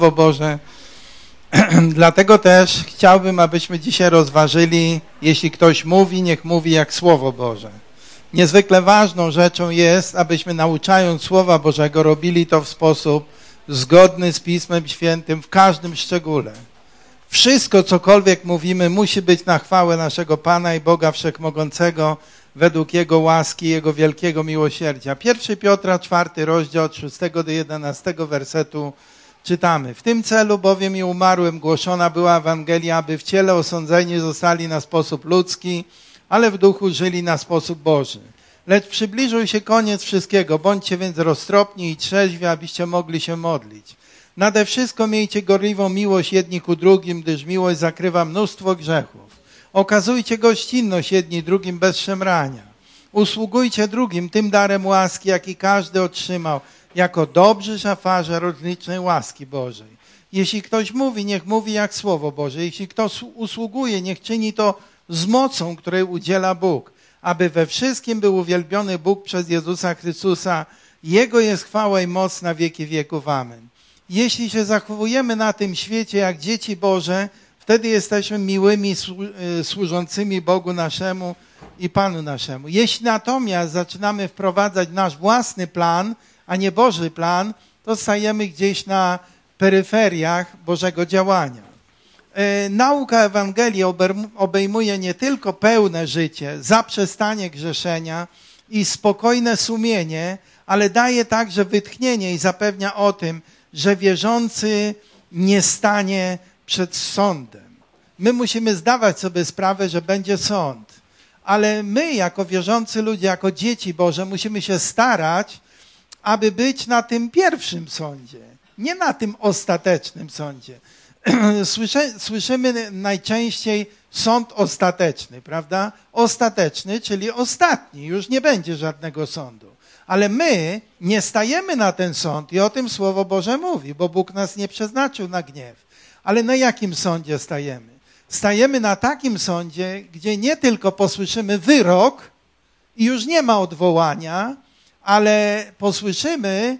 Słowo Boże. Dlatego też chciałbym, abyśmy dzisiaj rozważyli, jeśli ktoś mówi, niech mówi jak Słowo Boże. Niezwykle ważną rzeczą jest, abyśmy nauczając Słowa Bożego robili to w sposób zgodny z Pismem Świętym w każdym szczególe. Wszystko, cokolwiek mówimy, musi być na chwałę naszego Pana i Boga Wszechmogącego według Jego łaski, Jego wielkiego miłosierdzia. 1 Piotra, 4 rozdział, od 6 do 11 wersetu czytamy. W tym celu bowiem i umarłym głoszona była Ewangelia, aby w ciele osądzeni zostali na sposób ludzki, ale w duchu żyli na sposób Boży. Lecz przybliżył się koniec wszystkiego. Bądźcie więc roztropni i trzeźwi, abyście mogli się modlić. Nade wszystko miejcie gorliwą miłość jedni ku drugim, gdyż miłość zakrywa mnóstwo grzechów. Okazujcie gościnność jedni drugim bez szemrania. Usługujcie drugim tym darem łaski, jaki każdy otrzymał, jako dobrzy szafarze rozlicznej łaski Bożej. Jeśli ktoś mówi, niech mówi jak Słowo Boże. Jeśli ktoś usługuje, niech czyni to z mocą, której udziela Bóg, aby we wszystkim był uwielbiony Bóg przez Jezusa Chrystusa. Jego jest chwała i moc na wieki wieków. Amen. Jeśli się zachowujemy na tym świecie jak dzieci Boże, wtedy jesteśmy miłymi służącymi Bogu naszemu i Panu naszemu. Jeśli natomiast zaczynamy wprowadzać nasz własny plan, a nie Boży plan, to stajemy gdzieś na peryferiach Bożego działania. Nauka Ewangelii obejmuje nie tylko pełne życie, zaprzestanie grzeszenia i spokojne sumienie, ale daje także wytchnienie i zapewnia o tym, że wierzący nie stanie przed sądem. My musimy zdawać sobie sprawę, że będzie sąd, ale my jako wierzący ludzie, jako dzieci Boże musimy się starać, aby być na tym pierwszym sądzie, nie na tym ostatecznym sądzie. Słyszymy najczęściej sąd ostateczny, prawda? Ostateczny, czyli ostatni, już nie będzie żadnego sądu. Ale my nie stajemy na ten sąd i o tym Słowo Boże mówi, bo Bóg nas nie przeznaczył na gniew. Ale na jakim sądzie stajemy? Stajemy na takim sądzie, gdzie nie tylko posłyszymy wyrok i już nie ma odwołania, ale posłyszymy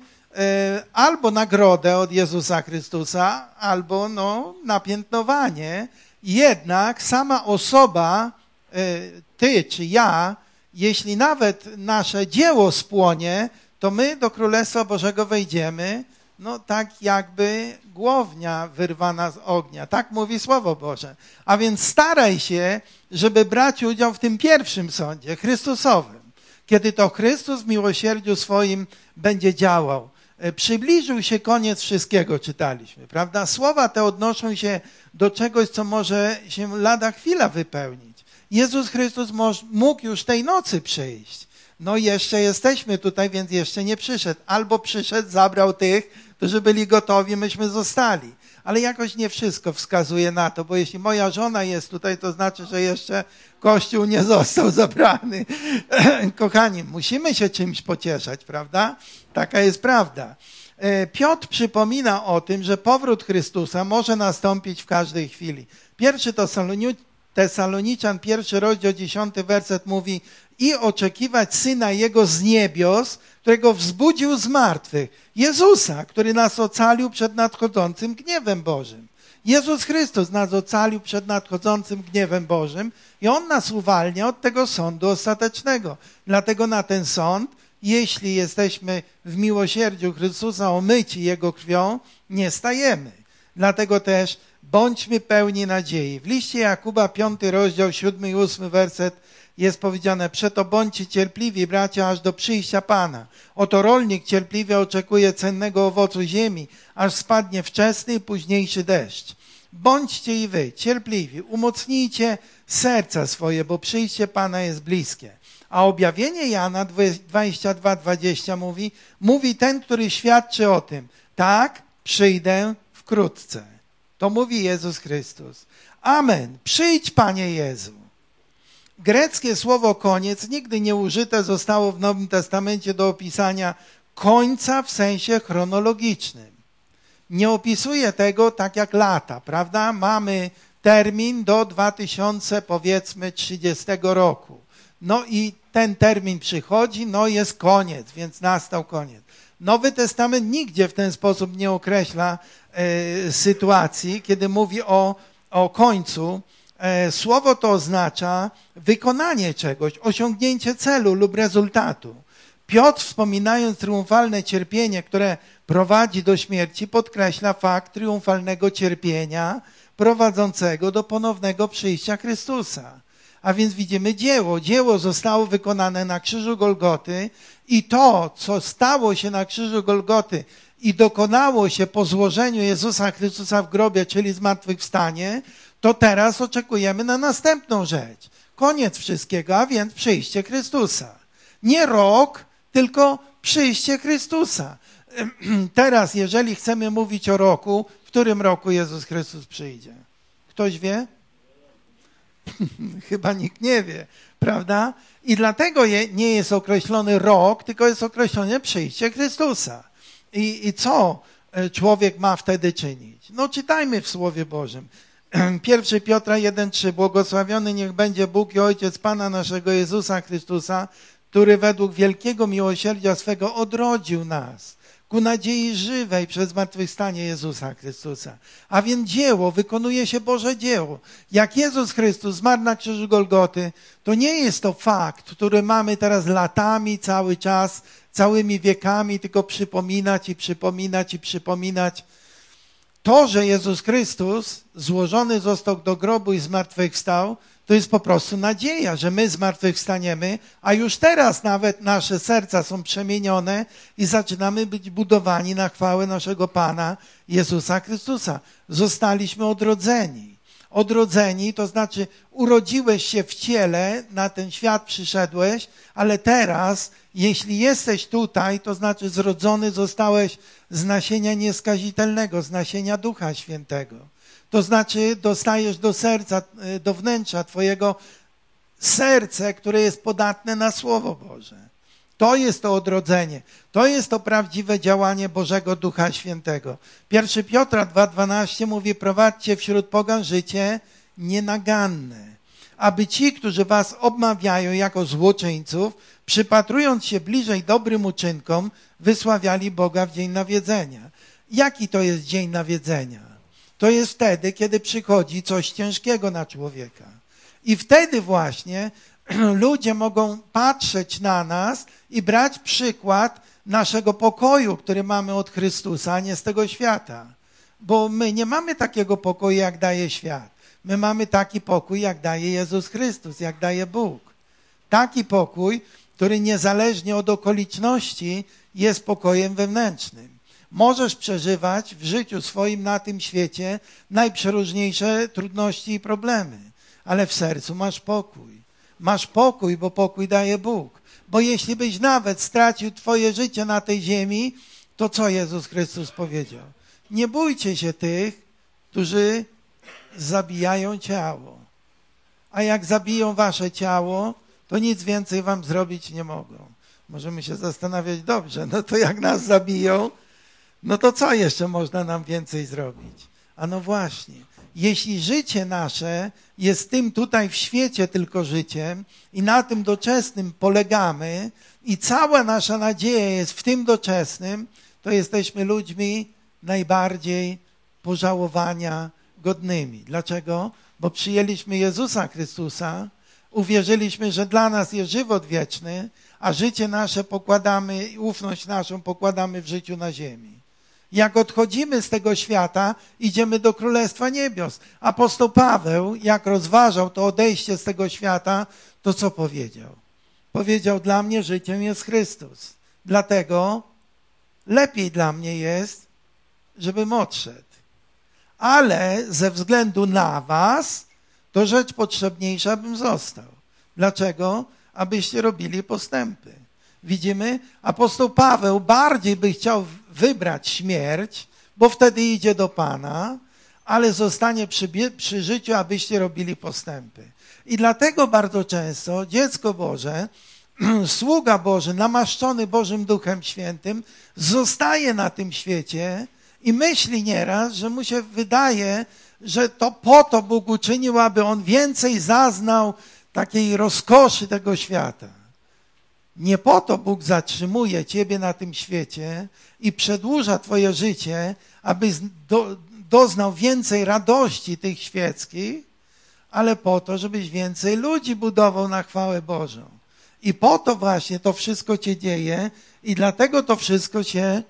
albo nagrodę od Jezusa Chrystusa, albo napiętnowanie. Jednak sama osoba, ty czy ja, jeśli nawet nasze dzieło spłonie, to my do Królestwa Bożego wejdziemy, tak jakby głownia wyrwana z ognia. Tak mówi Słowo Boże. A więc staraj się, żeby brać udział w tym pierwszym sądzie, Chrystusowym. Kiedy to Chrystus w miłosierdziu swoim będzie działał. Przybliżył się koniec wszystkiego, czytaliśmy, prawda? Słowa te odnoszą się do czegoś, co może się lada chwila wypełnić. Jezus Chrystus mógł już tej nocy przyjść. Jeszcze jesteśmy tutaj, więc jeszcze nie przyszedł. Albo przyszedł, zabrał tych, którzy byli gotowi, myśmy zostali. Ale jakoś nie wszystko wskazuje na to, bo jeśli moja żona jest tutaj, to znaczy, że jeszcze Kościół nie został zabrany. Kochani, musimy się czymś pocieszać, prawda? Taka jest prawda. Piotr przypomina o tym, że powrót Chrystusa może nastąpić w każdej chwili. 1 Tesaloniczan, 1 rozdział, 10 werset mówi: i oczekiwać Syna Jego z niebios, którego wzbudził z martwych. Jezusa, który nas ocalił przed nadchodzącym gniewem Bożym. Jezus Chrystus nas ocalił przed nadchodzącym gniewem Bożym i On nas uwalnia od tego sądu ostatecznego. Dlatego na ten sąd, jeśli jesteśmy w miłosierdziu Chrystusa omyci Jego krwią, nie stajemy. Dlatego też bądźmy pełni nadziei. W liście Jakuba, 5 rozdział, 7 i 8 werset jest powiedziane: przeto bądźcie cierpliwi, bracia, aż do przyjścia Pana. Oto rolnik cierpliwie oczekuje cennego owocu ziemi, aż spadnie wczesny i późniejszy deszcz. Bądźcie i wy cierpliwi, umocnijcie serca swoje, bo przyjście Pana jest bliskie. A objawienie Jana 22:20 mówi ten, który świadczy o tym: tak, przyjdę wkrótce. To mówi Jezus Chrystus. Amen. Przyjdź, Panie Jezu. Greckie słowo koniec nigdy nie użyte zostało w Nowym Testamencie do opisania końca w sensie chronologicznym. Nie opisuje tego tak jak lata, prawda? Mamy termin do 2030 roku. I ten termin przychodzi, jest koniec, więc nastał koniec. Nowy Testament nigdzie w ten sposób nie określa sytuacji, kiedy mówi o końcu. Słowo to oznacza wykonanie czegoś, osiągnięcie celu lub rezultatu. Piotr, wspominając triumfalne cierpienie, które prowadzi do śmierci, podkreśla fakt triumfalnego cierpienia prowadzącego do ponownego przyjścia Chrystusa. A więc widzimy dzieło. Dzieło zostało wykonane na krzyżu Golgoty i to, co stało się na krzyżu Golgoty i dokonało się po złożeniu Jezusa Chrystusa w grobie, czyli zmartwychwstanie, to teraz oczekujemy na następną rzecz. Koniec wszystkiego, a więc przyjście Chrystusa. Nie rok, tylko przyjście Chrystusa. Teraz, jeżeli chcemy mówić o roku, w którym roku Jezus Chrystus przyjdzie? Ktoś wie? Chyba nikt nie wie, prawda? I dlatego nie jest określony rok, tylko jest określone przyjście Chrystusa. I co człowiek ma wtedy czynić? No czytajmy w Słowie Bożym. 1 Piotra 1,3. Błogosławiony niech będzie Bóg i Ojciec Pana naszego Jezusa Chrystusa, który według wielkiego miłosierdzia swego odrodził nas ku nadziei żywej przez zmartwychwstanie Jezusa Chrystusa. A więc dzieło, wykonuje się Boże dzieło. Jak Jezus Chrystus zmarł na krzyżu Golgoty, to nie jest to fakt, który mamy teraz latami, cały czas, całymi wiekami, tylko przypominać i przypominać i przypominać. To, że Jezus Chrystus złożony został do grobu i zmartwychwstał, to jest po prostu nadzieja, że my zmartwychwstaniemy, a już teraz nawet nasze serca są przemienione i zaczynamy być budowani na chwałę naszego Pana Jezusa Chrystusa. Zostaliśmy odrodzeni. Odrodzeni to znaczy urodziłeś się w ciele, na ten świat przyszedłeś, ale teraz, jeśli jesteś tutaj, to znaczy zrodzony zostałeś z nasienia nieskazitelnego, z nasienia Ducha Świętego. To znaczy dostajesz do serca, do wnętrza twojego serce, które jest podatne na Słowo Boże. To jest to odrodzenie. To jest to prawdziwe działanie Bożego Ducha Świętego. 1 Piotra 2,12 mówi, prowadźcie wśród pogan życie nienaganne, aby ci, którzy was obmawiają jako złoczyńców, przypatrując się bliżej dobrym uczynkom, wysławiali Boga w dzień nawiedzenia. Jaki to jest dzień nawiedzenia? To jest wtedy, kiedy przychodzi coś ciężkiego na człowieka. I wtedy właśnie ludzie mogą patrzeć na nas i brać przykład naszego pokoju, który mamy od Chrystusa, a nie z tego świata. Bo my nie mamy takiego pokoju, jak daje świat. My mamy taki pokój, jak daje Jezus Chrystus, jak daje Bóg. Taki pokój, który niezależnie od okoliczności jest pokojem wewnętrznym. Możesz przeżywać w życiu swoim na tym świecie najprzeróżniejsze trudności i problemy, ale w sercu masz pokój. Masz pokój, bo pokój daje Bóg. Bo jeśli byś nawet stracił twoje życie na tej ziemi, to co Jezus Chrystus powiedział? Nie bójcie się tych, którzy zabijają ciało. A jak zabiją wasze ciało, to nic więcej wam zrobić nie mogą. Możemy się zastanawiać, dobrze, no to jak nas zabiją, no to co jeszcze można nam więcej zrobić? A no właśnie, jeśli życie nasze jest tym tutaj w świecie tylko życiem i na tym doczesnym polegamy i cała nasza nadzieja jest w tym doczesnym, to jesteśmy ludźmi najbardziej pożałowania godnymi. Dlaczego? Bo przyjęliśmy Jezusa Chrystusa, uwierzyliśmy, że dla nas jest żywot wieczny, a życie nasze pokładamy, ufność naszą pokładamy w życiu na ziemi. Jak odchodzimy z tego świata, idziemy do Królestwa Niebios. Apostoł Paweł, jak rozważał to odejście z tego świata, to co powiedział? Powiedział, dla mnie życiem jest Chrystus. Dlatego lepiej dla mnie jest, żebym odszedł. Ale ze względu na was, to rzecz potrzebniejsza, bym został. Dlaczego? Abyście robili postępy. Widzimy, apostoł Paweł bardziej by chciał wybrać śmierć, bo wtedy idzie do Pana, ale zostanie przy życiu, abyście robili postępy. I dlatego bardzo często dziecko Boże, sługa Boży, namaszczony Bożym Duchem Świętym, zostaje na tym świecie i myśli nieraz, że mu się wydaje, że to po to Bóg uczynił, aby on więcej zaznał takiej rozkoszy tego świata. Nie po to Bóg zatrzymuje ciebie na tym świecie i przedłuża twoje życie, aby doznał więcej radości tych świeckich, ale po to, żebyś więcej ludzi budował na chwałę Bożą. I po to właśnie to wszystko się dzieje i dlatego to wszystko się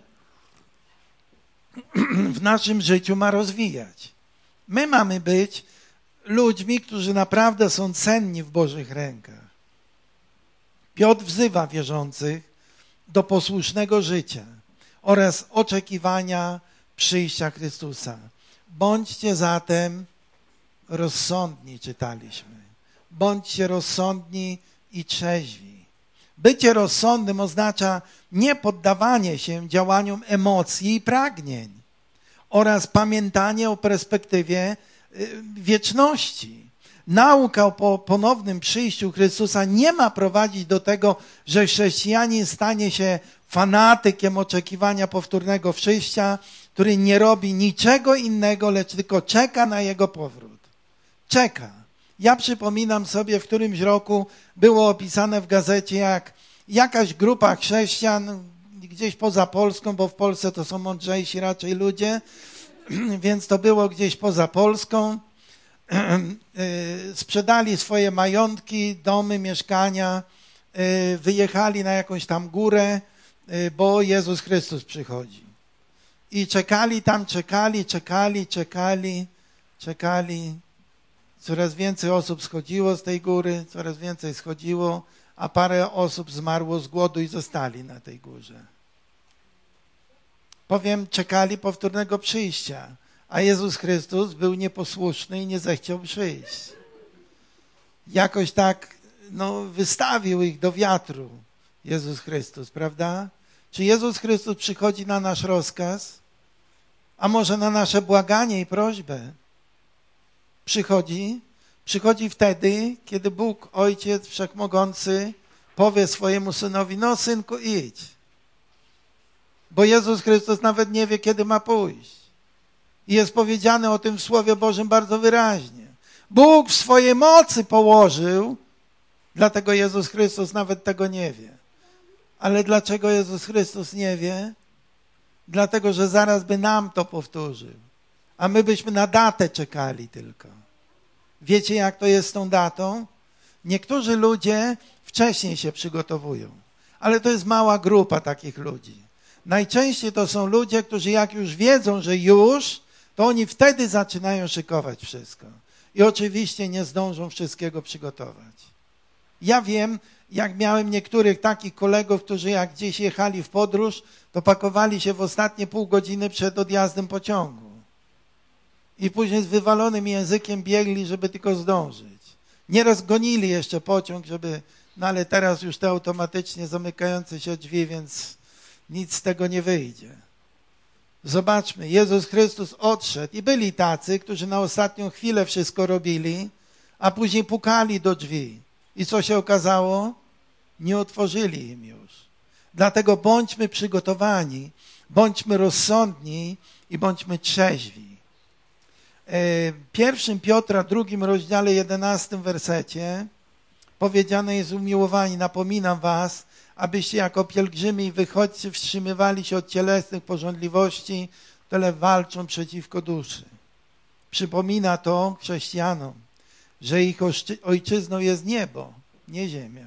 w naszym życiu ma rozwijać. My mamy być ludźmi, którzy naprawdę są cenni w Bożych rękach. Piotr wzywa wierzących do posłusznego życia oraz oczekiwania przyjścia Chrystusa. Bądźcie zatem rozsądni, czytaliśmy. Bądźcie rozsądni i trzeźwi. Bycie rozsądnym oznacza niepoddawanie się działaniom emocji i pragnień oraz pamiętanie o perspektywie wieczności. Nauka o ponownym przyjściu Chrystusa nie ma prowadzić do tego, że chrześcijanin stanie się fanatykiem oczekiwania powtórnego przyjścia, który nie robi niczego innego, lecz tylko czeka na Jego powrót. Czeka. Ja przypominam sobie, w którymś roku było opisane w gazecie, jak jakaś grupa chrześcijan gdzieś poza Polską, bo w Polsce to są mądrzejsi raczej ludzie, więc to było gdzieś poza Polską, sprzedali swoje majątki, domy, mieszkania, wyjechali na jakąś tam górę, bo Jezus Chrystus przychodzi. I czekali tam, czekali. Coraz więcej osób schodziło z tej góry, coraz więcej schodziło, a parę osób zmarło z głodu i zostali na tej górze. Powiem, czekali powtórnego przyjścia, a Jezus Chrystus był nieposłuszny i nie zechciał przyjść. Jakoś tak wystawił ich do wiatru Jezus Chrystus, prawda? Czy Jezus Chrystus przychodzi na nasz rozkaz? A może na nasze błaganie i prośbę? Przychodzi wtedy, kiedy Bóg, Ojciec Wszechmogący, powie swojemu Synowi, no synku, idź. Bo Jezus Chrystus nawet nie wie, kiedy ma pójść. I jest powiedziane o tym w Słowie Bożym bardzo wyraźnie. Bóg w swojej mocy położył, dlatego Jezus Chrystus nawet tego nie wie. Ale dlaczego Jezus Chrystus nie wie? Dlatego, że zaraz by nam to powtórzył. A my byśmy na datę czekali tylko. Wiecie, jak to jest z tą datą? Niektórzy ludzie wcześniej się przygotowują, ale to jest mała grupa takich ludzi. Najczęściej to są ludzie, którzy jak już wiedzą, że już, to oni wtedy zaczynają szykować wszystko. I oczywiście nie zdążą wszystkiego przygotować. Ja wiem, jak miałem niektórych takich kolegów, którzy jak gdzieś jechali w podróż, to pakowali się w ostatnie pół godziny przed odjazdem pociągu. I później z wywalonym językiem biegli, żeby tylko zdążyć. Nieraz gonili jeszcze pociąg, ale teraz już te automatycznie zamykające się drzwi, więc nic z tego nie wyjdzie. Zobaczmy, Jezus Chrystus odszedł i byli tacy, którzy na ostatnią chwilę wszystko robili, a później pukali do drzwi. I co się okazało? Nie otworzyli im już. Dlatego bądźmy przygotowani, bądźmy rozsądni i bądźmy trzeźwi. W 1 Piotra, 2 rozdziale, 11 wersecie powiedziane jest: umiłowani, napominam was, abyście jako pielgrzymi i wychodźcy wstrzymywali się od cielesnych pożądliwości, które walczą przeciwko duszy. Przypomina to chrześcijanom, że ich ojczyzną jest niebo, nie ziemia.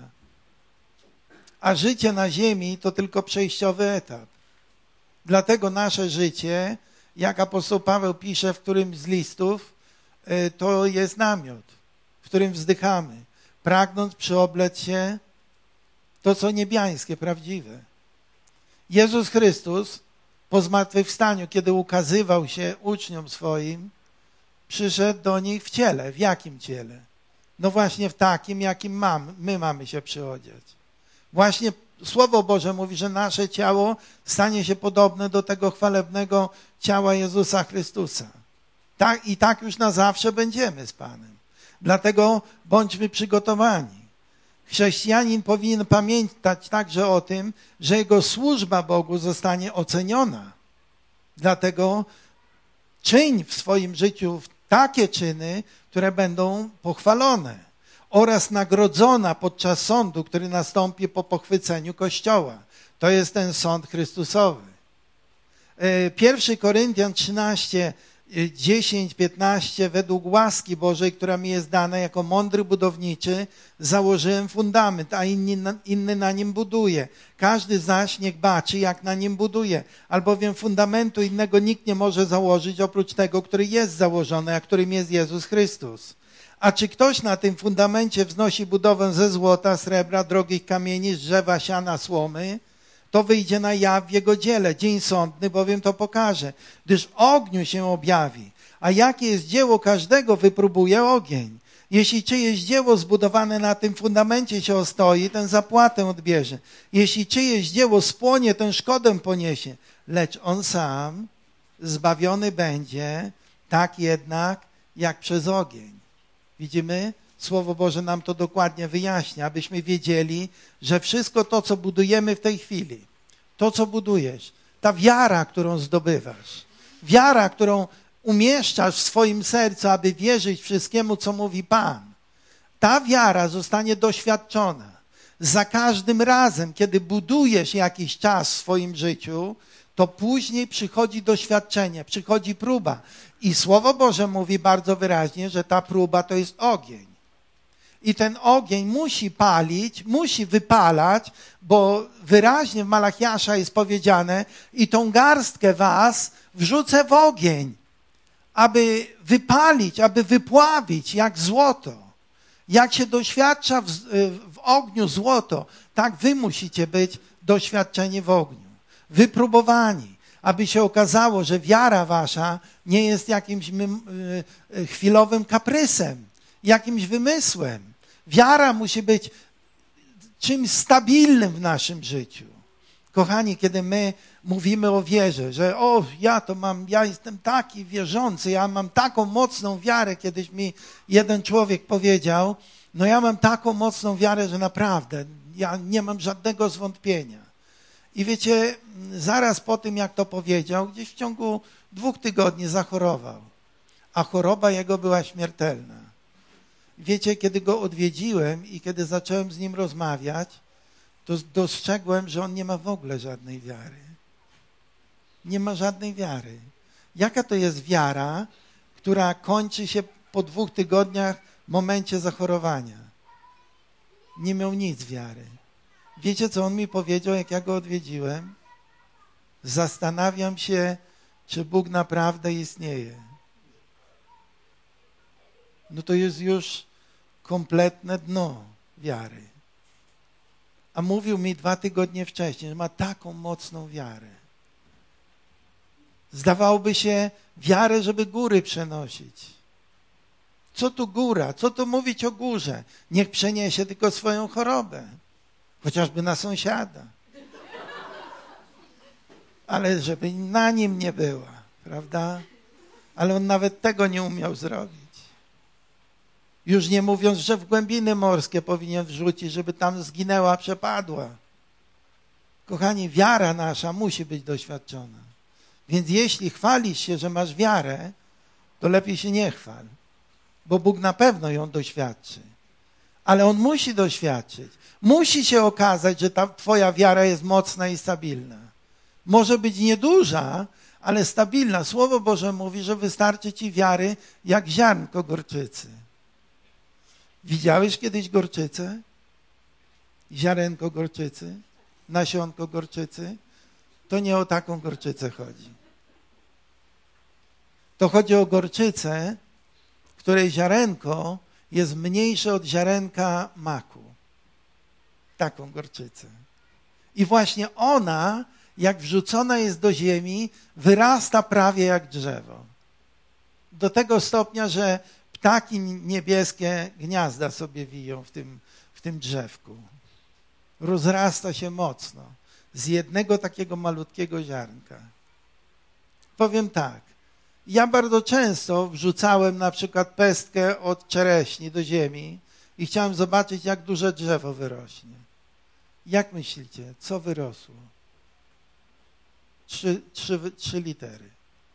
A życie na ziemi to tylko przejściowy etap. Dlatego nasze życie, jak apostoł Paweł pisze w którymś z listów, to jest namiot, w którym wzdychamy, pragnąc przyoblec się to, co niebiańskie, prawdziwe. Jezus Chrystus po zmartwychwstaniu, kiedy ukazywał się uczniom swoim, przyszedł do nich w ciele. W jakim ciele? No właśnie w takim, jakim my mamy się przyodziać. Właśnie Słowo Boże mówi, że nasze ciało stanie się podobne do tego chwalebnego ciała Jezusa Chrystusa. I tak już na zawsze będziemy z Panem. Dlatego bądźmy przygotowani. Chrześcijanin powinien pamiętać także o tym, że jego służba Bogu zostanie oceniona. Dlatego czyń w swoim życiu takie czyny, które będą pochwalone oraz nagrodzona podczas sądu, który nastąpi po pochwyceniu Kościoła. To jest ten sąd Chrystusowy. 1 Koryntian 13, 10, 15, według łaski Bożej, która mi jest dana jako mądry budowniczy, założyłem fundament, a inny na nim buduje. Każdy zaś niech baczy, jak na nim buduje. Albowiem fundamentu innego nikt nie może założyć, oprócz tego, który jest założony, a którym jest Jezus Chrystus. A czy ktoś na tym fundamencie wznosi budowę ze złota, srebra, drogich kamieni, z drzewa, siana, słomy, to wyjdzie na jaw w jego dziele. Dzień sądny bowiem to pokaże, gdyż ogniu się objawi. A jakie jest dzieło każdego, wypróbuje ogień. Jeśli czyjeś dzieło zbudowane na tym fundamencie się ostoi, ten zapłatę odbierze. Jeśli czyjeś dzieło spłonie, ten szkodę poniesie. Lecz on sam zbawiony będzie, tak jednak jak przez ogień. Widzimy? Słowo Boże nam to dokładnie wyjaśnia, abyśmy wiedzieli, że wszystko to, co budujemy w tej chwili, to, co budujesz, ta wiara, którą zdobywasz, wiara, którą umieszczasz w swoim sercu, aby wierzyć wszystkiemu, co mówi Pan, ta wiara zostanie doświadczona. Za każdym razem, kiedy budujesz jakiś czas w swoim życiu, to później przychodzi doświadczenie, przychodzi próba. I Słowo Boże mówi bardzo wyraźnie, że ta próba to jest ogień. I ten ogień musi palić, musi wypalać, bo wyraźnie w Malachiasza jest powiedziane: i tą garstkę was wrzucę w ogień, aby wypalić, aby wypławić jak złoto. Jak się doświadcza w ogniu złoto, tak wy musicie być doświadczeni w ogniu. Wypróbowani, aby się okazało, że wiara wasza nie jest jakimś chwilowym kaprysem, jakimś wymysłem. Wiara musi być czymś stabilnym w naszym życiu. Kochani, kiedy my mówimy o wierze, że ja jestem taki wierzący, ja mam taką mocną wiarę, kiedyś mi jeden człowiek powiedział, ja mam taką mocną wiarę, że naprawdę ja nie mam żadnego zwątpienia. I wiecie, zaraz po tym, jak to powiedział, gdzieś w ciągu 2 tygodni zachorował, a choroba jego była śmiertelna. Wiecie, kiedy go odwiedziłem i kiedy zacząłem z nim rozmawiać, to dostrzegłem, że on nie ma w ogóle żadnej wiary. Nie ma żadnej wiary. Jaka to jest wiara, która kończy się po 2 tygodniach w momencie zachorowania? Nie miał nic wiary. Wiecie, co on mi powiedział, jak ja go odwiedziłem? Zastanawiam się, czy Bóg naprawdę istnieje. To jest już kompletne dno wiary. A mówił mi 2 tygodnie wcześniej, że ma taką mocną wiarę. Zdawałoby się wiarę, żeby góry przenosić. Co tu góra? Co tu mówić o górze? Niech przeniesie tylko swoją chorobę. Chociażby na sąsiada. Ale żeby na nim nie była, prawda? Ale on nawet tego nie umiał zrobić. Już nie mówiąc, że w głębiny morskie powinien wrzucić, żeby tam zginęła, przepadła. Kochani, wiara nasza musi być doświadczona. Więc jeśli chwalisz się, że masz wiarę, to lepiej się nie chwal, bo Bóg na pewno ją doświadczy. Ale On musi doświadczyć. Musi się okazać, że ta twoja wiara jest mocna i stabilna. Może być nieduża, ale stabilna. Słowo Boże mówi, że wystarczy ci wiary jak ziarnko gorczycy. Widziałeś kiedyś gorczycę? Ziarenko gorczycy? Nasionko gorczycy? To nie o taką gorczycę chodzi. To chodzi o gorczycę, której ziarenko jest mniejsze od ziarenka maku. Taką gorczycę. I właśnie ona, jak wrzucona jest do ziemi, wyrasta prawie jak drzewo. Do tego stopnia, że ptaki niebieskie gniazda sobie wiją w tym drzewku. Rozrasta się mocno z jednego takiego malutkiego ziarnka. Powiem tak, ja bardzo często wrzucałem na przykład pestkę od czereśni do ziemi i chciałem zobaczyć, jak duże drzewo wyrośnie. Jak myślicie, co wyrosło? 3 litery.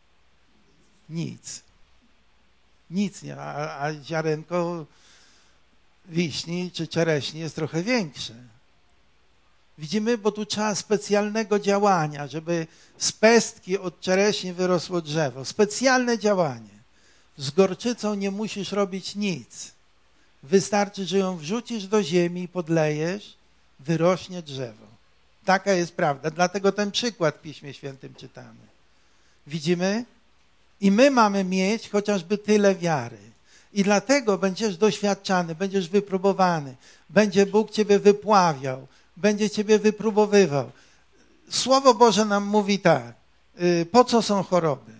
Nic. Nic nie, a ziarenko wiśni czy czereśni jest trochę większe. Widzimy, bo tu trzeba specjalnego działania, żeby z pestki od czereśni wyrosło drzewo. Specjalne działanie. Z gorczycą nie musisz robić nic. Wystarczy, że ją wrzucisz do ziemi i podlejesz, wyrośnie drzewo. Taka jest prawda. Dlatego ten przykład w Piśmie Świętym czytamy. Widzimy? I my mamy mieć chociażby tyle wiary. I dlatego będziesz doświadczany, będziesz wypróbowany. Będzie Bóg ciebie wypławiał, będzie ciebie wypróbowywał. Słowo Boże nam mówi tak. Po co są choroby?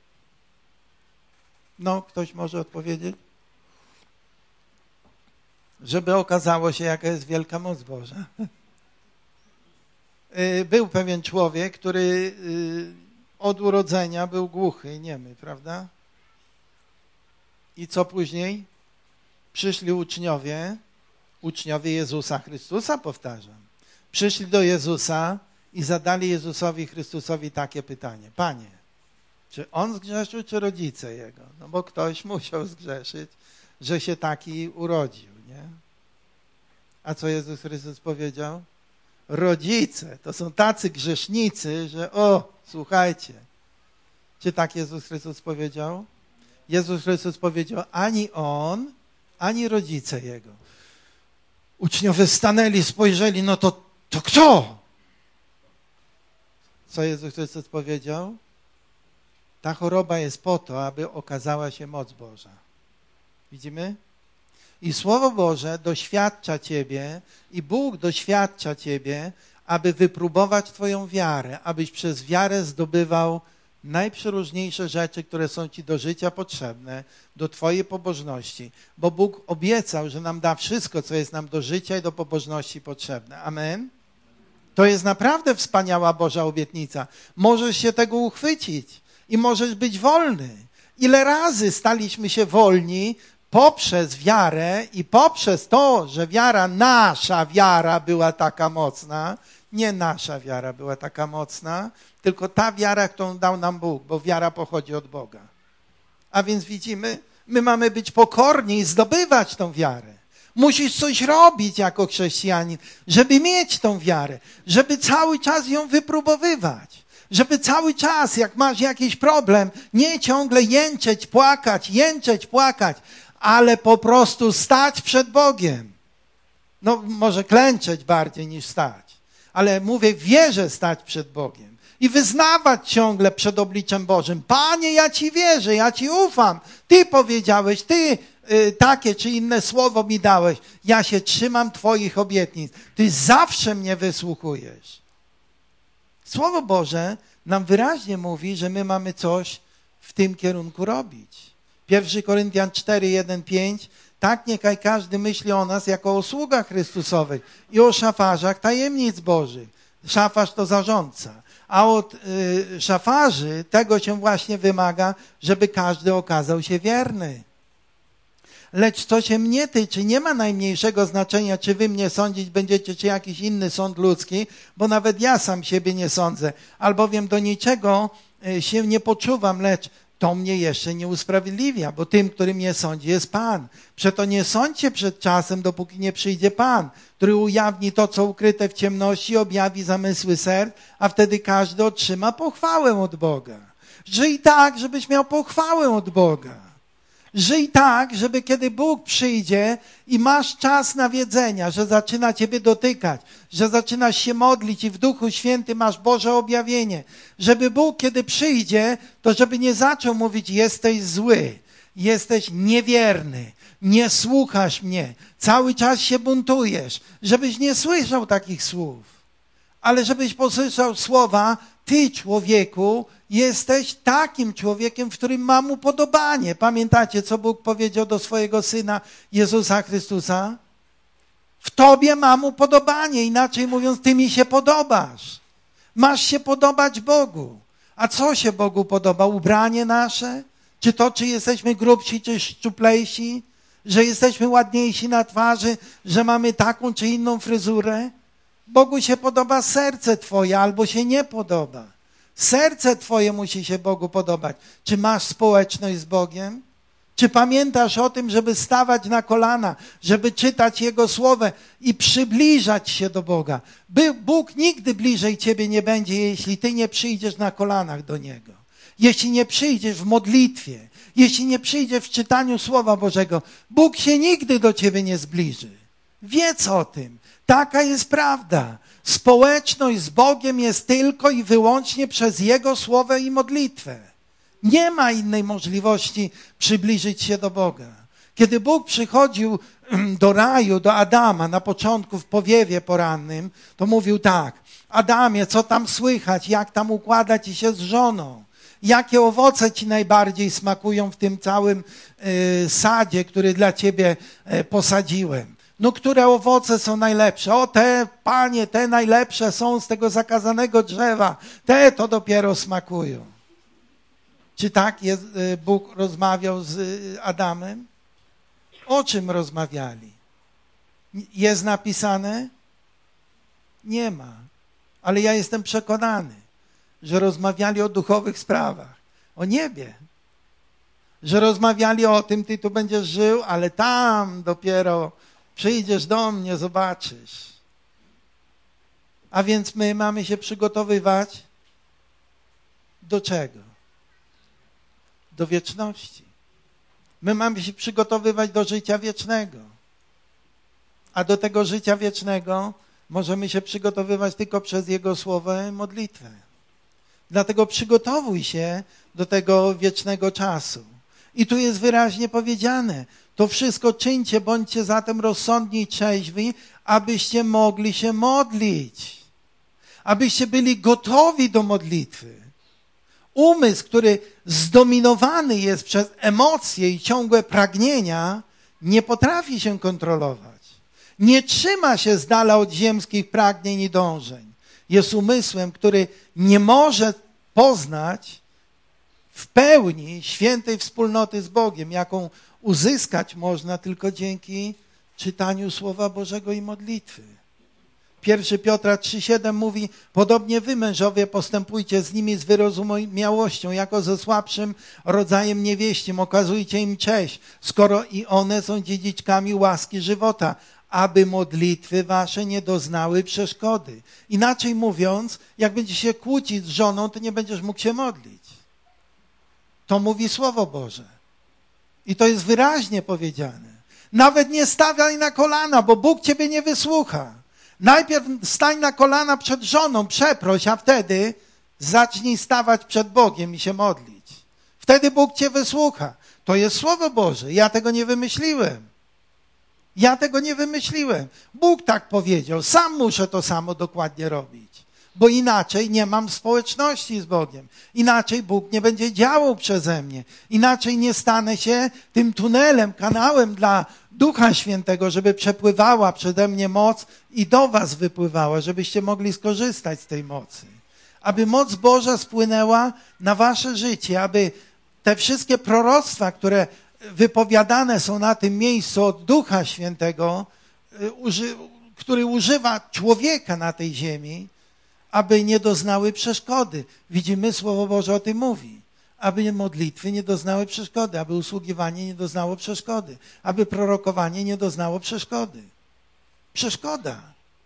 No, ktoś może odpowiedzieć? Żeby okazało się, jaka jest wielka moc Boża. Był pewien człowiek, który od urodzenia był głuchy i niemy, prawda? I co później? Przyszli uczniowie Jezusa Chrystusa, powtarzam. Przyszli do Jezusa i zadali Jezusowi Chrystusowi takie pytanie. Panie, czy on zgrzeszył, czy rodzice jego? No bo ktoś musiał zgrzeszyć, że się taki urodził, nie? A co Jezus Chrystus powiedział? Rodzice to są tacy grzesznicy, że słuchajcie. Czy tak Jezus Chrystus powiedział? Jezus Chrystus powiedział, ani on, ani rodzice jego. Uczniowie stanęli, spojrzeli, no to kto? Co Jezus Chrystus powiedział? Ta choroba jest po to, aby okazała się moc Boża. Widzimy? I Słowo Boże doświadcza ciebie i Bóg doświadcza ciebie, aby wypróbować twoją wiarę, abyś przez wiarę zdobywał najprzeróżniejsze rzeczy, które są ci do życia potrzebne, do twojej pobożności. Bo Bóg obiecał, że nam da wszystko, co jest nam do życia i do pobożności potrzebne. Amen? To jest naprawdę wspaniała Boża obietnica. Możesz się tego uchwycić i możesz być wolny. Ile razy staliśmy się wolni poprzez wiarę i poprzez to, że nasza wiara była taka mocna, nie nasza wiara była taka mocna, tylko ta wiara, którą dał nam Bóg, bo wiara pochodzi od Boga. A więc widzimy, my mamy być pokorni i zdobywać tą wiarę. Musisz coś robić jako chrześcijanin, żeby mieć tą wiarę, żeby cały czas ją wypróbowywać, żeby cały czas, jak masz jakiś problem, nie ciągle jęczeć, płakać, ale po prostu stać przed Bogiem. No może klęczeć bardziej niż stać, ale mówię, w wierze stać przed Bogiem i wyznawać ciągle przed obliczem Bożym. Panie, ja Ci wierzę, ja Ci ufam. Ty powiedziałeś, Ty takie czy inne słowo mi dałeś. Ja się trzymam Twoich obietnic. Ty zawsze mnie wysłuchujesz. Słowo Boże nam wyraźnie mówi, że my mamy coś w tym kierunku robić. 1 Koryntian 4, 1, 5. Tak niechaj każdy myśli o nas jako o sługach Chrystusowych i o szafarzach tajemnic Bożych. Szafarz to zarządca. A od szafarzy tego się właśnie wymaga, żeby każdy okazał się wierny. Lecz co się mnie tyczy, nie ma najmniejszego znaczenia, czy wy mnie sądzić będziecie, czy jakiś inny sąd ludzki, bo nawet ja sam siebie nie sądzę, albowiem do niczego się nie poczuwam, lecz to mnie jeszcze nie usprawiedliwia, bo tym, który mnie sądzi, jest Pan. Przeto nie sądźcie przed czasem, dopóki nie przyjdzie Pan, który ujawni to, co ukryte w ciemności, objawi zamysły serc, a wtedy każdy otrzyma pochwałę od Boga. Żyj tak, żebyś miał pochwałę od Boga. Żyj tak, żeby kiedy Bóg przyjdzie i masz czas nawiedzenia, że zaczyna ciebie dotykać, że zaczynasz się modlić i w Duchu Świętym masz Boże objawienie, żeby Bóg, kiedy przyjdzie, to żeby nie zaczął mówić, jesteś zły, jesteś niewierny, nie słuchasz mnie, cały czas się buntujesz, żebyś nie słyszał takich słów, ale żebyś posłyszał słowa, ty człowieku, jesteś takim człowiekiem, w którym mam upodobanie. Pamiętacie, co Bóg powiedział do swojego Syna Jezusa Chrystusa? W Tobie mam upodobanie, inaczej mówiąc, Ty mi się podobasz. Masz się podobać Bogu. A co się Bogu podoba? Ubranie nasze? Czy to, czy jesteśmy grubsi, czy szczuplejsi? Że jesteśmy ładniejsi na twarzy? Że mamy taką, czy inną fryzurę? Bogu się podoba serce Twoje, albo się nie podoba. Serce Twoje musi się Bogu podobać. Czy masz społeczność z Bogiem? Czy pamiętasz o tym, żeby stawać na kolana, żeby czytać Jego Słowo i przybliżać się do Boga? Bóg nigdy bliżej ciebie nie będzie, jeśli ty nie przyjdziesz na kolanach do Niego. Jeśli nie przyjdziesz w modlitwie, jeśli nie przyjdziesz w czytaniu Słowa Bożego, Bóg się nigdy do ciebie nie zbliży. Wiedz o tym. Taka jest prawda. Społeczność z Bogiem jest tylko i wyłącznie przez Jego Słowo i modlitwę. Nie ma innej możliwości przybliżyć się do Boga. Kiedy Bóg przychodził do raju, do Adama na początku w powiewie porannym, to mówił tak: Adamie, co tam słychać, jak tam układać ci się z żoną? Jakie owoce ci najbardziej smakują w tym całym sadzie, który dla ciebie posadziłem? No, które owoce są najlepsze? O, te, Panie, te najlepsze są z tego zakazanego drzewa. Te to dopiero smakują. Czy tak Bóg rozmawiał z Adamem? O czym rozmawiali? Jest napisane? Nie ma. Ale ja jestem przekonany, że rozmawiali o duchowych sprawach, o niebie. Że rozmawiali o tym, ty tu będziesz żył, ale tam dopiero przyjdziesz do mnie, zobaczysz. A więc my mamy się przygotowywać do czego? Do wieczności. My mamy się przygotowywać do życia wiecznego. A do tego życia wiecznego możemy się przygotowywać tylko przez Jego Słowo i modlitwę. Dlatego przygotowuj się do tego wiecznego czasu. I tu jest wyraźnie powiedziane: to wszystko czyńcie, bądźcie zatem rozsądni i trzeźwi, abyście mogli się modlić. Abyście byli gotowi do modlitwy. Umysł, który zdominowany jest przez emocje i ciągłe pragnienia, nie potrafi się kontrolować. Nie trzyma się z dala od ziemskich pragnień i dążeń. Jest umysłem, który nie może poznać w pełni świętej wspólnoty z Bogiem, jaką uzyskać można tylko dzięki czytaniu Słowa Bożego i modlitwy. 1 Piotra 3,7 mówi: podobnie wy, mężowie, postępujcie z nimi z wyrozumiałością, jako ze słabszym rodzajem niewieścim. Okazujcie im cześć, skoro i one są dziedziczkami łaski żywota, aby modlitwy wasze nie doznały przeszkody. Inaczej mówiąc, jak będziesz się kłócić z żoną, to nie będziesz mógł się modlić. To mówi Słowo Boże. I to jest wyraźnie powiedziane. Nawet nie stawiaj na kolana, bo Bóg ciebie nie wysłucha. Najpierw stań na kolana przed żoną, przeproś, a wtedy zacznij stawać przed Bogiem i się modlić. Wtedy Bóg cię wysłucha. To jest Słowo Boże. Ja tego nie wymyśliłem. Ja tego nie wymyśliłem. Bóg tak powiedział. Sam muszę to samo dokładnie robić. Bo inaczej nie mam społeczności z Bogiem. Inaczej Bóg nie będzie działał przeze mnie. Inaczej nie stanę się tym tunelem, kanałem dla Ducha Świętego, żeby przepływała przede mnie moc i do was wypływała, żebyście mogli skorzystać z tej mocy. Aby moc Boża spłynęła na wasze życie, aby te wszystkie proroctwa, które wypowiadane są na tym miejscu od Ducha Świętego, który używa człowieka na tej ziemi, aby nie doznały przeszkody. Widzimy, Słowo Boże o tym mówi. Aby modlitwy nie doznały przeszkody, aby usługiwanie nie doznało przeszkody, aby prorokowanie nie doznało przeszkody. Przeszkoda.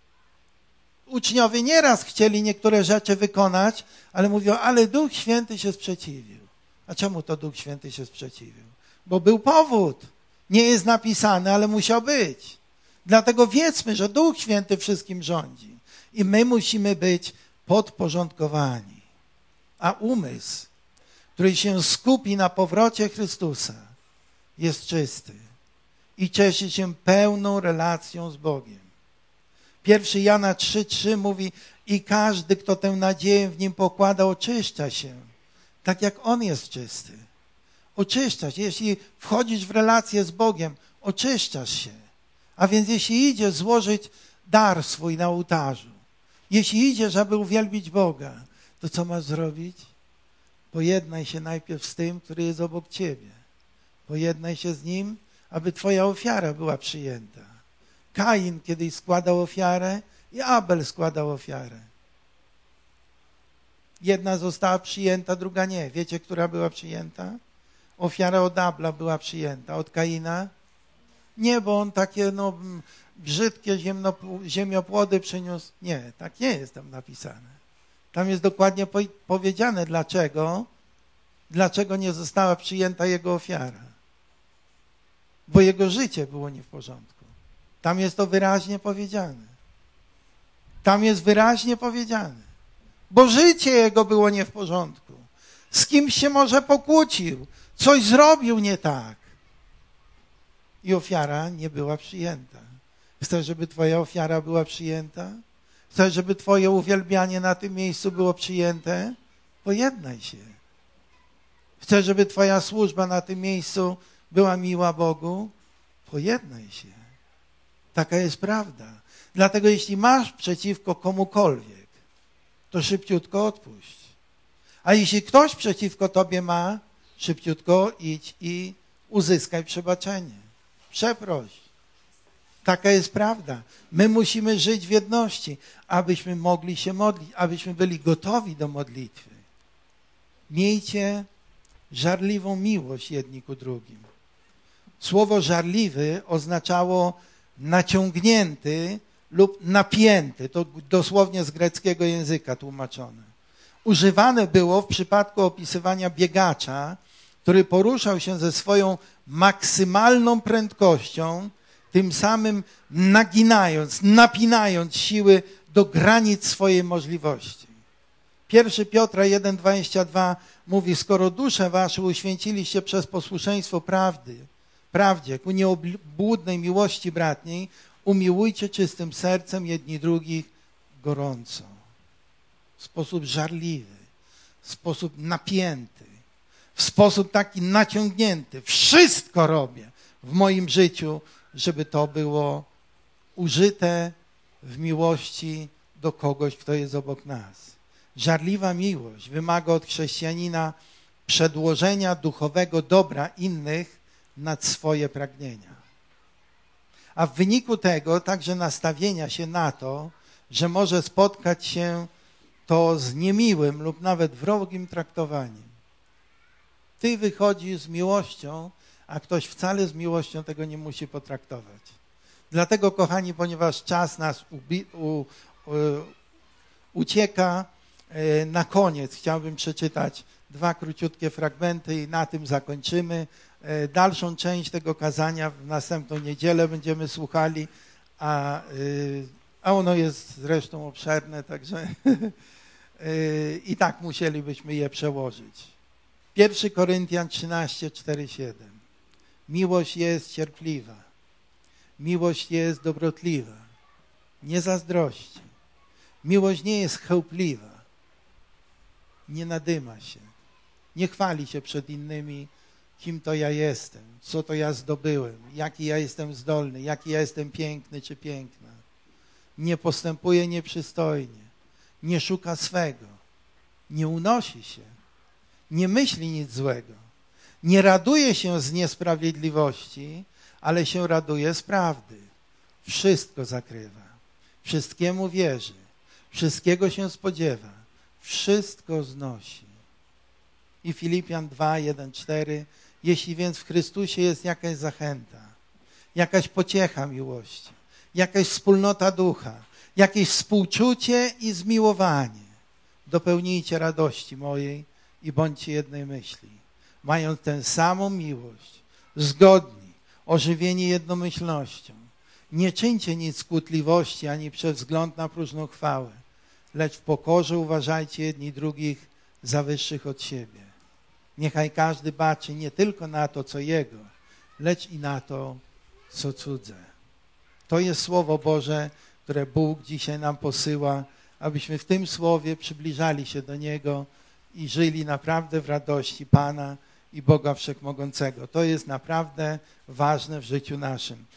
Uczniowie nieraz chcieli niektóre rzeczy wykonać, ale mówią: ale Duch Święty się sprzeciwił. A czemu to Duch Święty się sprzeciwił? Bo był powód. Nie jest napisane, ale musiał być. Dlatego wiedzmy, że Duch Święty wszystkim rządzi. I my musimy być podporządkowani. A umysł, który się skupi na powrocie Chrystusa, jest czysty i cieszy się pełną relacją z Bogiem. 1 Jana 3,3 mówi: i każdy, kto tę nadzieję w Nim pokłada, oczyszcza się, tak jak On jest czysty. Oczyszczasz się. Jeśli wchodzisz w relację z Bogiem, oczyszczasz się. A więc jeśli idziesz złożyć dar swój na ołtarzu, jeśli idziesz, aby uwielbić Boga, to co masz zrobić? Pojednaj się najpierw z tym, który jest obok ciebie. Pojednaj się z nim, aby twoja ofiara była przyjęta. Kain kiedyś składał ofiarę i Abel składał ofiarę. Jedna została przyjęta, druga nie. Wiecie, która była przyjęta? ofiara od Abla była przyjęta, od Kaina? Nie, bo on takie brzydkie ziemiopłody przyniósł. Nie, tak nie jest tam napisane. Tam jest dokładnie powiedziane, dlaczego nie została przyjęta jego ofiara. Bo jego życie było nie w porządku. Tam jest to wyraźnie powiedziane. Tam jest wyraźnie powiedziane. Bo życie jego było nie w porządku. Z kimś się może pokłócił. Coś zrobił nie tak. I ofiara nie była przyjęta. Chcesz, żeby twoja ofiara była przyjęta? Chcesz, żeby twoje uwielbianie na tym miejscu było przyjęte? Pojednaj się. Chcesz, żeby twoja służba na tym miejscu była miła Bogu? Pojednaj się. Taka jest prawda. Dlatego jeśli masz przeciwko komukolwiek, to szybciutko odpuść. A jeśli ktoś przeciwko tobie ma, szybciutko idź i uzyskaj przebaczenie. Przeproś. Taka jest prawda. My musimy żyć w jedności, abyśmy mogli się modlić, abyśmy byli gotowi do modlitwy. Miejcie żarliwą miłość jedni ku drugim. Słowo żarliwy oznaczało naciągnięty lub napięty. To dosłownie z greckiego języka tłumaczone. Używane było w przypadku opisywania biegacza, który poruszał się ze swoją maksymalną prędkością, tym samym naginając, napinając siły do granic swojej możliwości. 1 Piotra 1,22 mówi, skoro dusze wasze uświęciliście przez posłuszeństwo prawdzie, ku nieobłudnej miłości bratniej, umiłujcie czystym sercem jedni drugich gorąco. W sposób żarliwy, w sposób napięty, w sposób taki naciągnięty. Wszystko robię w moim życiu, żeby to było użyte w miłości do kogoś, kto jest obok nas. Żarliwa miłość wymaga od chrześcijanina przedłożenia duchowego dobra innych nad swoje pragnienia. A w wyniku tego także nastawienia się na to, że może spotkać się to z niemiłym lub nawet wrogim traktowaniem. Ty wychodzisz z miłością, a ktoś wcale z miłością tego nie musi potraktować. Dlatego, kochani, ponieważ czas nas ucieka, na koniec chciałbym przeczytać 2 króciutkie fragmenty i na tym zakończymy. Dalszą część tego kazania w następną niedzielę będziemy słuchali, a ono jest zresztą obszerne, także i tak musielibyśmy je przełożyć. 1 Koryntian 13, 4, 7. Miłość jest cierpliwa. Miłość jest dobrotliwa. Nie zazdrości. Miłość nie jest chełpliwa. Nie nadyma się. Nie chwali się przed innymi, kim to ja jestem, co to ja zdobyłem, jaki ja jestem zdolny, jaki ja jestem piękny czy piękna. Nie postępuje nieprzystojnie. Nie szuka swego. Nie unosi się. Nie myśli nic złego. Nie raduje się z niesprawiedliwości, ale się raduje z prawdy. Wszystko zakrywa. Wszystkiemu wierzy. Wszystkiego się spodziewa. Wszystko znosi. I Filipian 2, 1, 4. Jeśli więc w Chrystusie jest jakaś zachęta, jakaś pociecha miłości, jakaś wspólnota ducha, jakieś współczucie i zmiłowanie, dopełnijcie radości mojej i bądźcie jednej myśli. Mając tę samą miłość, zgodni, ożywieni jednomyślnością. Nie czyńcie nic z kłótliwości, ani przez wzgląd na próżną chwałę, lecz w pokorze uważajcie jedni drugich za wyższych od siebie. Niechaj każdy baczy nie tylko na to, co jego, lecz i na to, co cudze. To jest Słowo Boże, które Bóg dzisiaj nam posyła, abyśmy w tym Słowie przybliżali się do Niego i żyli naprawdę w radości Pana i Boga Wszechmogącego. To jest naprawdę ważne w życiu naszym.